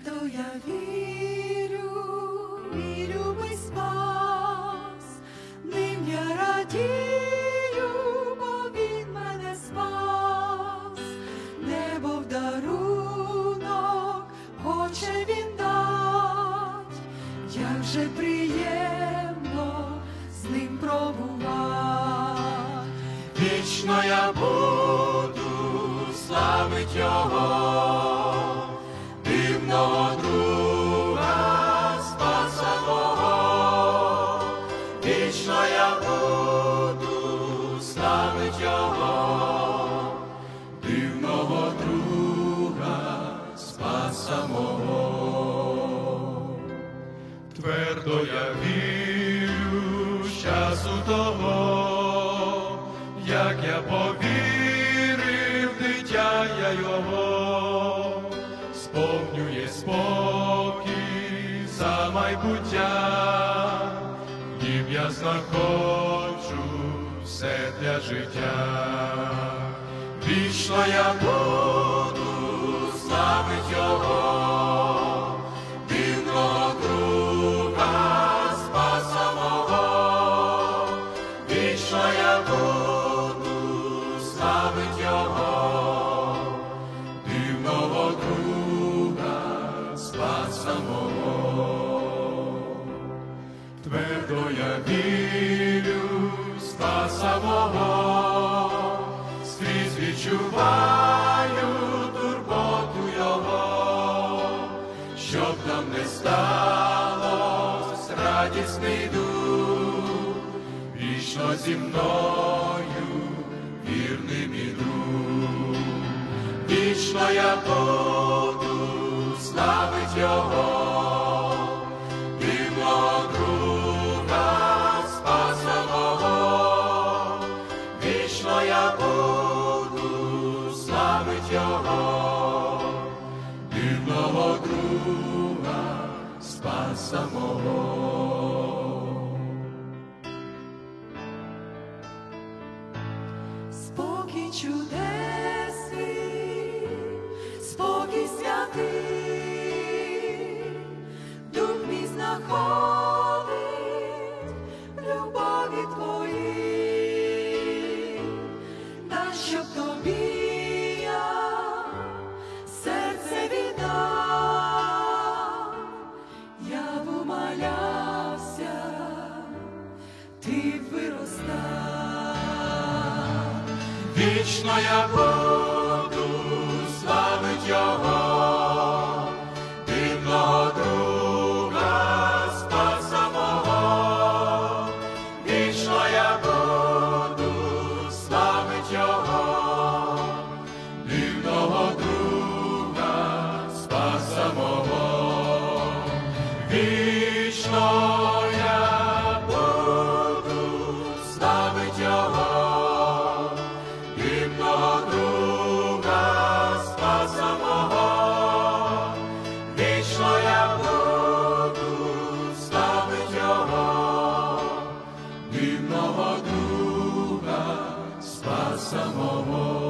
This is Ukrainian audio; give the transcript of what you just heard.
Твердо я вірю, мій любий спас, ним я радію, бо він мене спас, небо в дарунок хоче він дать, як же приємно з ним пробувати. Вічно я буду славить Його, дивного друга, Спаса мого. Вічно я буду славить Його, дивного друга, Спаса мого. Твердо я вірю з часу того, як я повірив, дитя я Його, сповнює спокій за майбуття, їм я знаходжу все для життя. Вічно я буду славить Його, дивного друга, Спаса мого. Вічно я буду славить Його, дивного друга, Спаса мого. Твердо я вірю, Спаса мого, скрізь відчуваю турботу Його, щоб нам не сталось, радісний дух, вічно зі мною вірним іду. Вічно я буду славить Його, дивного друга, Спаса мого. Вічно я буду славить Його, дивного друга, Спаса мого. Спокій чудесний, спокій святий, дух мій знаходить в любові твоїй, та щоб тобі я серце віддав, я б умалявся, ти б виростав. Вічно я буду славить Його, дивного друга, Спаса мого. Вічно я буду славить Його, дивного друга, Спаса мого. Вічно я буду славить Його, дивного друга, Спаса мого. Вічно я буду славить Його, дивного друга, Спаса мого.